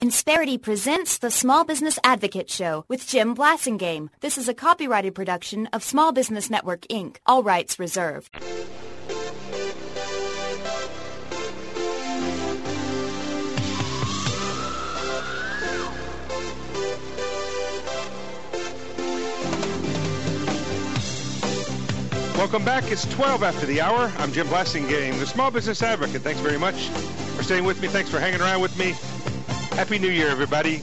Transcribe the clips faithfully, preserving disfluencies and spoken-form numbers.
Insperity presents the Small Business Advocate Show with Jim Blasingame. This is a copyrighted production of Small Business Network, Incorporated. All rights reserved. Welcome back. It's twelve after the hour. I'm Jim Blasingame, the Small Business Advocate. Thanks very much for staying with me. Thanks for hanging around with me. Happy New Year, everybody.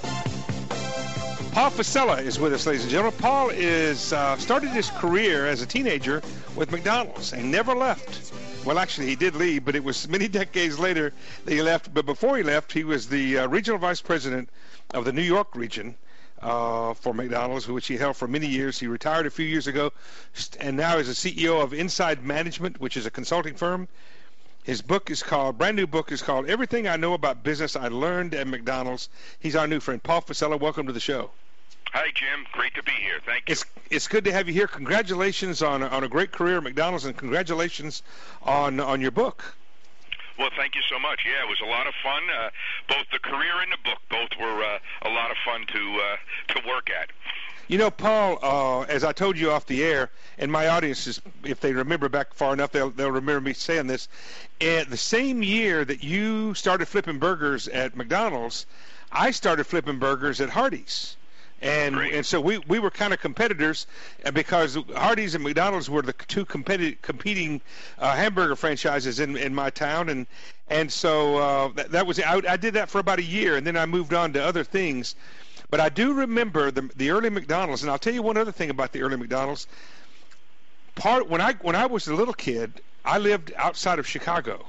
Paul Fossella is with us, ladies and gentlemen. Paul is uh, started his career as a teenager with McDonald's and never left. Well, actually, he did leave, but it was many decades later that he left. But before he left, he was the uh, regional vice president of the New York region uh, for McDonald's, which he held for many years. He retired a few years ago, and now is a C E O of Inside Management, which is a consulting firm. His book is called, brand new book is called Everything I Know About Business I Learned at McDonald's. He's our new friend. Paul Fossella, welcome to the show. Hi, Jim. Great to be here. Thank you. It's it's good to have you here. Congratulations on on a great career at McDonald's, and congratulations on on your book. Well, thank you so much. Yeah, it was a lot of fun. Uh, both the career and the book, both were uh, a lot of fun to uh, to work at. You know, Paul, uh, as I told you off the air, and my audience, is, if they remember back far enough, they'll, they'll remember me saying this. At the same year that you started flipping burgers at McDonald's, I started flipping burgers at Hardee's. And Great. and so we, we were kind of competitors, because Hardee's and McDonald's were the two competi- competing uh, hamburger franchises in, in my town. And and so uh, that, that was I, I did that for about a year, and then I moved on to other things. But I do remember the the early McDonald's, and I'll tell you one other thing about the early McDonald's. Part when I when I was a little kid, I lived outside of Chicago,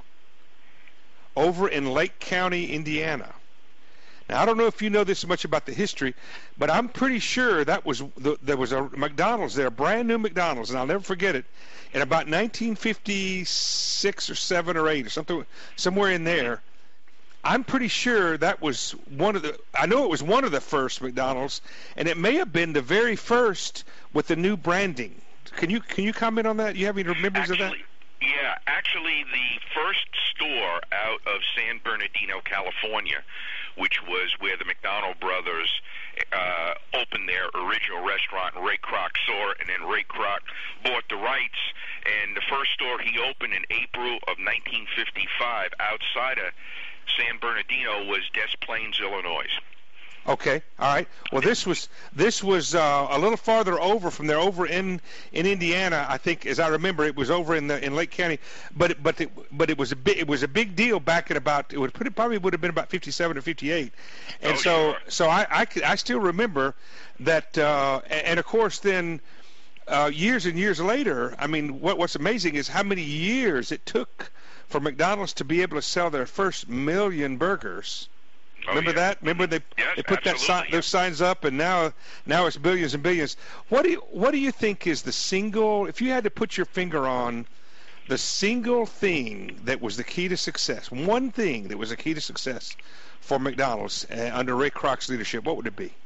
over in Lake County, Indiana. Now, I don't know if you know this much about the history, but I'm pretty sure that was the, there was a McDonald's there, a brand new McDonald's, and I'll never forget it. In about nineteen fifty-six or seven or eight or something, somewhere in there. I'm pretty sure that was one of the, I know it was one of the first McDonald's, and it may have been the very first with the new branding. Can you can you comment on that? You have any memories actually, of that? Yeah, actually the first store out of San Bernardino, California, which was where the McDonald brothers uh, opened their original restaurant, Ray Kroc saw it, and then Ray Kroc bought the rights, and the first store he opened in April of nineteen fifty-five outside of San Bernardino was Des Plaines, Illinois. Okay, all right. Well, this was this was uh, a little farther over from there, over in, in Indiana. I think, as I remember, it was over in the in Lake County. But it, but it, but it was a big it was a big deal back at about it would put it probably would have been about fifty-seven or fifty-eight. And oh, so sure. so I I, could, I still remember that. Uh, and of course, then uh, years and years later, I mean, what what's amazing is how many years it took for McDonald's to be able to sell their first million burgers. Oh, Remember yeah. that? Remember they yes, they put that sign, yeah. those signs up, and now now it's billions and billions. What do you what do you think is the single? If you had to put your finger on the single thing that was the key to success, one thing that was the key to success for McDonald's uh, under Ray Kroc's leadership, what would it be?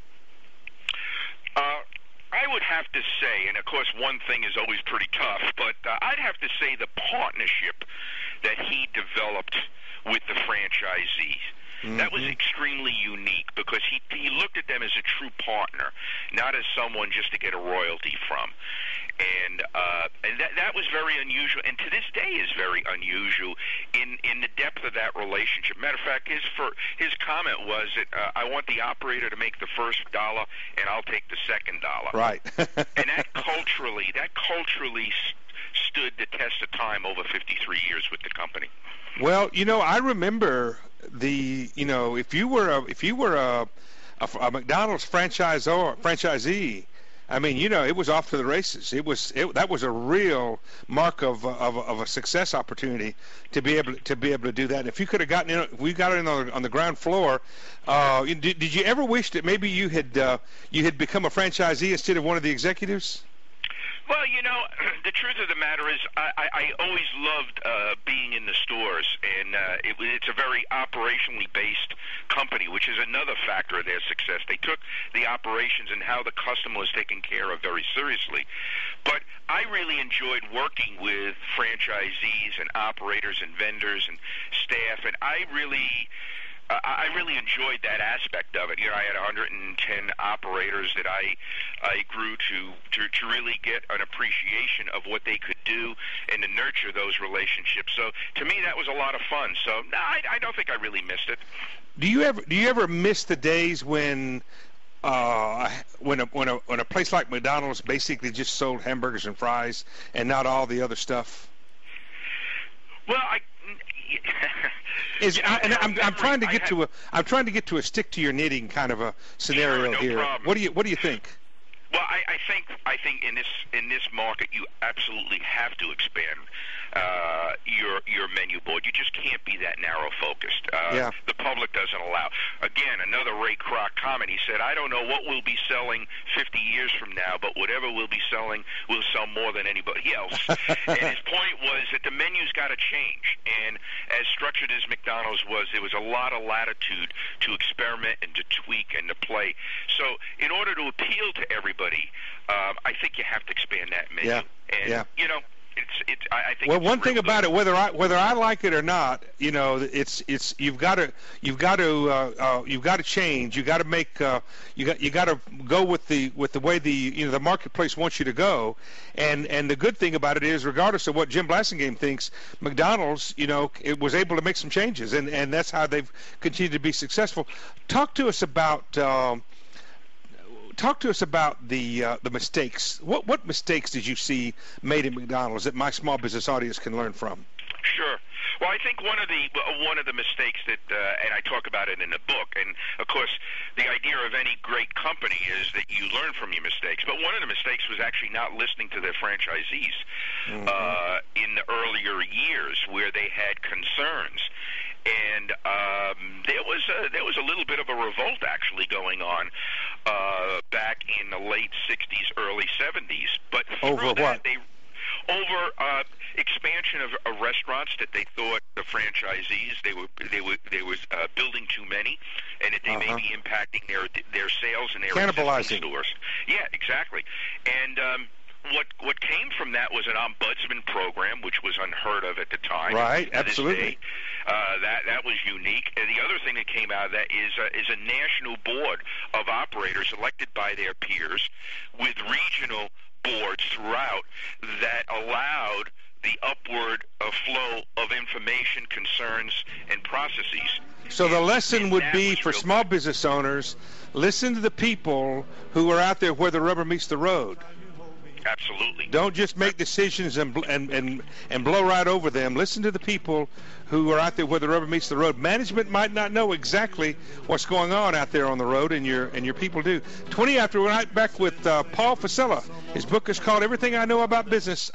Uh, I would have to say, and of course one thing is always pretty tough, but uh, I'd have to say the partnership that he developed with the franchisees. Mm-hmm. That was extremely unique because he he looked at them as a true partner, not as someone just to get a royalty from. And uh, and that that was very unusual, and to this day is very unusual in, in the depth of that relationship. Matter of fact, his for his comment was that uh, I want the operator to make the first dollar, and I'll take the second dollar. Right. And that culturally, that culturally st- stood the test of time over fifty-three years with the company. Well, you know, I remember the you know if you were a if you were a a, a McDonald's franchisor franchisee. I mean, you know, it was off to the races. It was it, that was a real mark of of, of a success opportunity to be able to be able to do that. And if you could have gotten in, we got in on the, on the ground floor. Uh, did, did you ever wish that maybe you had uh, you had become a franchisee instead of one of the executives? Well, you know, the truth of the matter is I, I, I always loved uh, being in the stores, and uh, it, it's a very operationally based company, which is another factor of their success. They took the operations and how the customer was taken care of very seriously. But I really enjoyed working with franchisees and operators and vendors and staff, and I really I really enjoyed that aspect of it. You know, I had one hundred ten operators that I I grew to, to to really get an appreciation of what they could do and to nurture those relationships. So to me, that was a lot of fun. So no, I, I don't think I really missed it. Do you ever do you ever miss the days when uh, when a when a when a place like McDonald's basically just sold hamburgers and fries and not all the other stuff? Well, I. Is you know, I, and I'm I'm trying to get had, to a I'm trying to get to a stick to your knitting kind of a scenario sure, no here. Problem. What do you what do you think? Well, I, I think I think in this in this market you absolutely have to expand uh, your your menu board. You just can't be that narrow focused. Uh, yeah. The public doesn't allow. Again, another Ray Kroc comment. He said, "I don't know what we'll be selling fifty years from now, but whatever we'll be selling, we'll sell more than anybody else." And his point was that the menu's got to change. And as structured as McDonald's was, there was a lot of latitude to experiment and to tweak and to play. So in order to appeal to everybody, um, I think you have to expand that menu. Yeah. And, yeah. you know, it's it's. I, I think. Well, it's one thing good. about it, whether I whether I like it or not, you know, it's it's you've got to you've got to uh, uh, you've got to change. You got to make uh, you got you got to go with the with the way the you know the marketplace wants you to go. And and the good thing about it is, regardless of what Jim Blasingame thinks, McDonald's, you know, it was able to make some changes, and and that's how they've continued to be successful. Talk to us about. Um, Talk to us about the uh, the mistakes. What what mistakes did you see made at McDonald's that my small business audience can learn from? Sure. Well, I think one of the one of the mistakes that, uh, and I talk about it in the book, and of course, the idea of any great company is that you learn from your mistakes. But one of the mistakes was actually not listening to their franchisees mm-hmm. uh, in the earlier years, where they had concerns. And um, there was a, there was a little bit of a revolt actually going on uh, back in the late sixties, early seventies. But through over that, what? They over uh, expansion of, of restaurants that they thought the franchisees they were they were they was uh, building too many, and that they uh-huh. may be impacting their their sales and their cannibalizing stores. Yeah, exactly. And um, What what came from that was an ombudsman program, which was unheard of at the time. Right, to absolutely. Day, uh, that that was unique. And the other thing that came out of that is uh, is a national board of operators elected by their peers, with regional boards throughout that allowed the upward uh, flow of information, concerns, and processes. So the lesson and would be for real small good. business owners: listen to the people who are out there where the rubber meets the road. Absolutely. Don't just make decisions and, and and and blow right over them. Listen to the people who are out there where the rubber meets the road. Management might not know exactly what's going on out there on the road, and your and your people do. twenty after, we're right back with uh, Paul Fossella. His book is called Everything I Know About Business.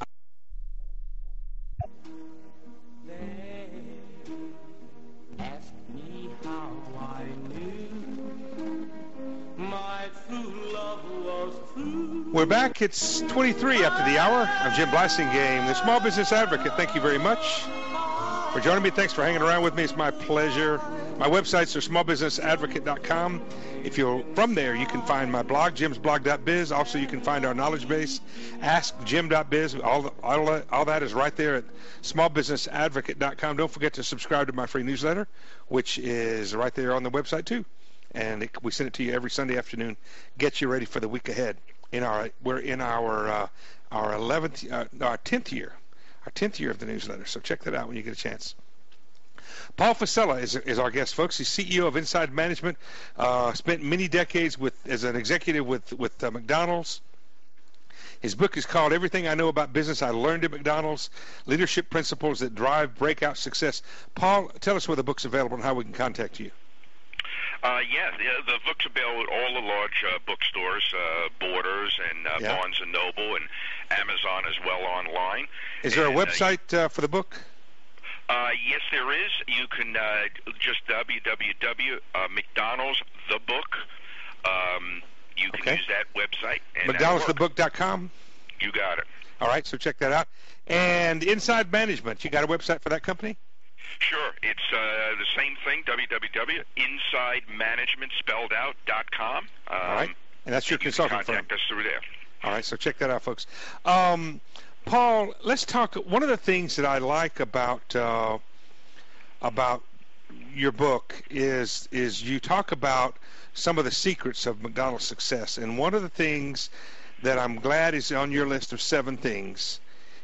We're back. It's twenty-three after the hour. I'm Jim Blasingame, the Small Business Advocate. Thank you very much for joining me. Thanks for hanging around with me. It's my pleasure. My websites are small business advocate dot com. If you're from there, you can find my blog, jims blog dot biz. Also, you can find our knowledge base, ask jim dot biz. All, all, all that is right there at small business advocate dot com. Don't forget to subscribe to my free newsletter, which is right there on the website, too. And it, we send it to you every Sunday afternoon. Get you ready for the week ahead. In our, we're in our uh, our eleventh, uh, our tenth year, our tenth year of the newsletter. So check that out when you get a chance. Paul Fossella is is our guest, folks. He's C E O of Inside Management. Uh, spent many decades with as an executive with with uh, McDonald's. His book is called Everything I Know About Business I Learned at McDonald's: Leadership Principles That Drive Breakout Success. Paul, tell us where the book's available and how we can contact you. Uh, yeah, the, the book's available at all the large uh, bookstores, uh, Borders and uh, yeah. Barnes and Noble, and Amazon as well online. Is there and, a website uh, for the book? Uh, yes, there is. You can uh, just w w w dot mcdonalds the book. Um, you can okay. use that website. mcdonalds the book dot com? You got it. All right, so check that out. And Inside Management, you got a website for that company? Sure. It's uh, the same thing, w w w dot inside management spelled out dot com. Um, All right. And that's your you consulting can contact firm. us through there. All right, so check that out, folks. Um, Paul, let's talk. One of the things that I like about uh, about your book is is you talk about some of the secrets of McDonald's success, and one of the things that I'm glad is on your list of seven things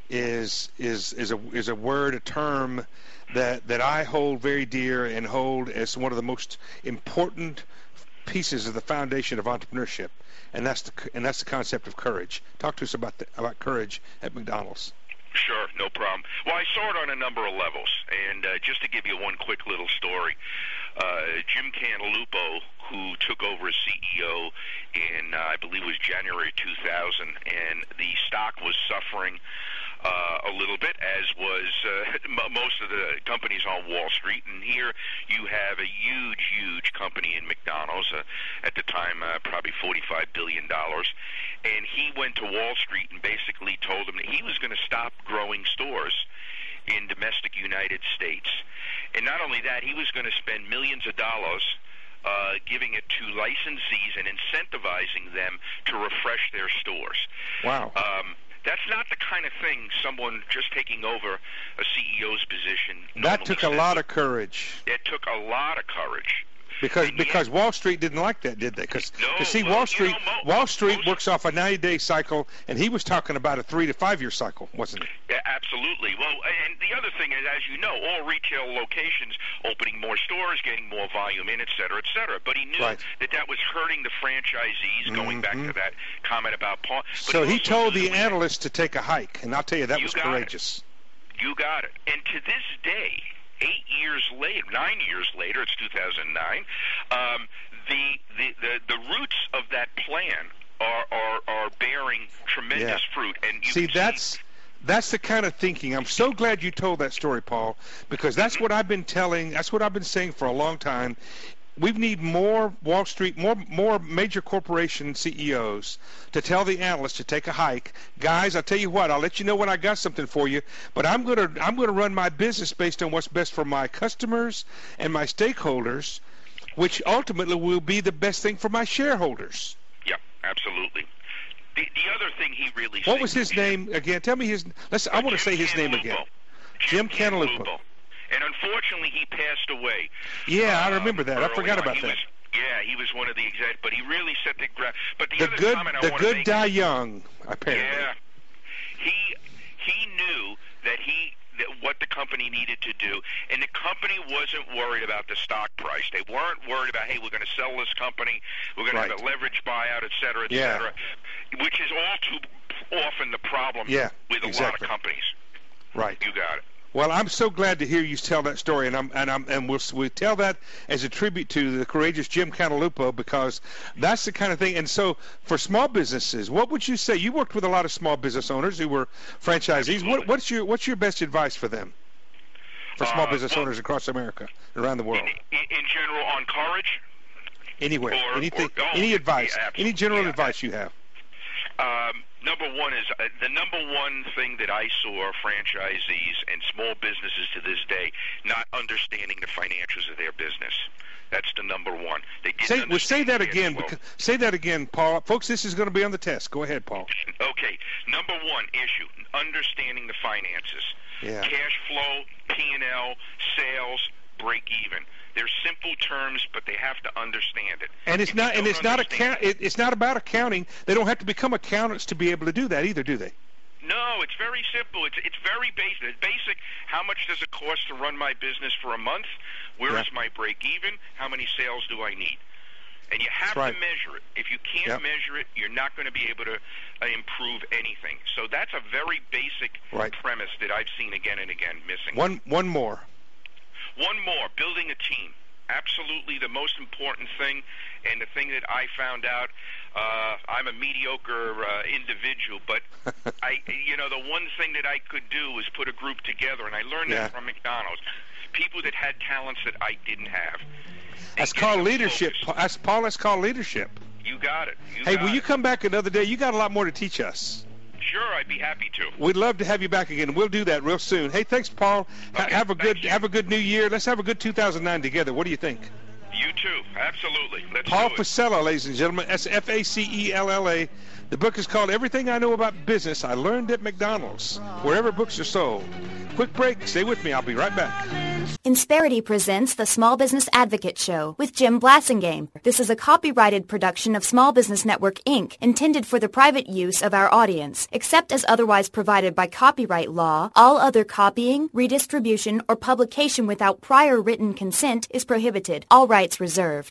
is is is a is a word, a term that that I hold very dear and hold as one of the most important pieces of the foundation of entrepreneurship, and that's the and that's the concept of courage. Talk to us about the, about courage at McDonald's. Sure, no problem. Well, I saw it on a number of levels, and uh, just to give you one quick little story, uh, Jim Cantalupo, who took over as C E O in, uh, I believe it was January two thousand, and the stock was suffering uh, a little bit, as was uh, m- most of the companies on Wall Street. And here you have a huge, huge company in McDonald's, uh, at the time uh, probably forty-five billion dollars, and he went to Wall Street and basically told them that he was going to stop growing stores in domestic United States. And not only that, he was going to spend millions of dollars uh, giving it to licensees and incentivizing them to refresh their stores. Wow. Um, that's not the kind of thing someone just taking over a C E O's position That took a says. lot of courage. It took a lot of courage. Because And because yet- Wall Street didn't like that, did they? Because No, see, well, Wall you Street know, mo- Wall Street most- works off a ninety-day cycle, and he was talking about a three to five year cycle, wasn't he? Yeah, absolutely. Well, and the other thing is, as you know, all retail locations opening more stores, getting more volume in, et cetera, et cetera. But he knew Right. that that was hurting the franchisees, going back to that comment about Paul. But So he also told knew the that- analysts to take a hike, and I'll tell you, that You was got it. courageous. You got it. And to this day, eight years later, nine years later, it's two thousand nine, um, the, the, the, the roots of that plan are, are, are bearing tremendous Yeah. fruit. And you See, can that's that's the kind of thinking. I'm so glad you told that story, Paul, because that's what I've been telling, that's what I've been saying for a long time. We need more Wall Street, more more major corporation C E Os to tell the analysts to take a hike. Guys, I'll tell you what, I'll let you know when I got something for you, but I'm going to I'm going to run my business based on what's best for my customers and my stakeholders, which ultimately will be the best thing for my shareholders. Yeah, absolutely. The, the other thing he really What was sings his name again? Tell me his. Let's. I want to say Jim his name Cantalupo. again. Jim Jim Cantalupo. Cantalupo. And unfortunately, he passed away. Yeah, I um, remember that. I early forgot on. about He that. Was, yeah, he was one of the exec, but he really set the ground. But the, The other good, comment I the want to good make, die young. Apparently. yeah, he he knew that he that what the company needed to do, and the company wasn't worried about the stock price. They weren't worried about, hey, we're going to sell this company, we're going Right. to have a leverage buyout, et cetera, et Yeah. cetera, which is all too often the problem Yeah, with a exactly. lot of companies. Right. You got it. Well, I'm so glad to hear you tell that story, and I'm and I'm and we'll we tell that as a tribute to the courageous Jim Cantalupo, because that's the kind of thing. And so, for small businesses, what would you say? You worked with a lot of small business owners who were franchisees. What, what's your what's your best advice for them? For small Uh, business well- owners across America, around the world, In, in general, on courage, anywhere, or- anything, or- oh, any advice, yeah, any general yeah. advice you have. Um, number one is uh, the number one thing that I saw franchisees and small businesses to this day not understanding the financials of their business. That's the number one. They didn't Say, well, say understand that cash again. flow. Because, say that again, Paul. Folks, this is going to be on the test. Go ahead, Paul. Okay, number one issue: understanding the finances. Yeah. Cash flow, P and L, sales, break even. They're simple terms, but they have to understand it. And it's If you not and don't it's not understand account. It, it's not about accounting. They don't have to become accountants to be able to do that either, do they? No, it's very simple. It's it's very basic. It's basic. How much does it cost to run my business for a month? Where Yeah. is my break even? How many sales do I need? And you have That's right. to measure it. If you can't Yep. measure it, you're not going to be able to uh, improve anything. So that's a very basic Right. premise that I've seen again and again missing. One one more. One more, building a team. Absolutely the most important thing, and the thing that I found out, uh, I'm a mediocre uh, individual, but I, you know, the one thing that I could do was put a group together, and I learned Yeah. that from McDonald's. People that had talents that I didn't have. That's And get called them leadership. focused. Pa- That's Paul. That's called leadership. You got it. You Hey, got will you it. come back another day? You got a lot more to teach us. Sure, I'd be happy to. We'd love to have you back again. We'll do that real soon. Hey, thanks, Paul. Ha- Okay, have a good thank you. have a good New Year. Let's have a good two thousand nine together. What do you think? You too. Absolutely. Let's Paul do it. Facella, ladies and gentlemen. That's F A C E L L A. The book is called Everything I Know About Business I Learned at McDonald's, wherever books are sold. Quick break. Stay with me. I'll be right back. Insperity presents the Small Business Advocate Show with Jim Blasingame. This is a copyrighted production of Small Business Network, Incorporated, intended for the private use of our audience. Except as otherwise provided by copyright law, all other copying, redistribution, or publication without prior written consent is prohibited. All rights reserved.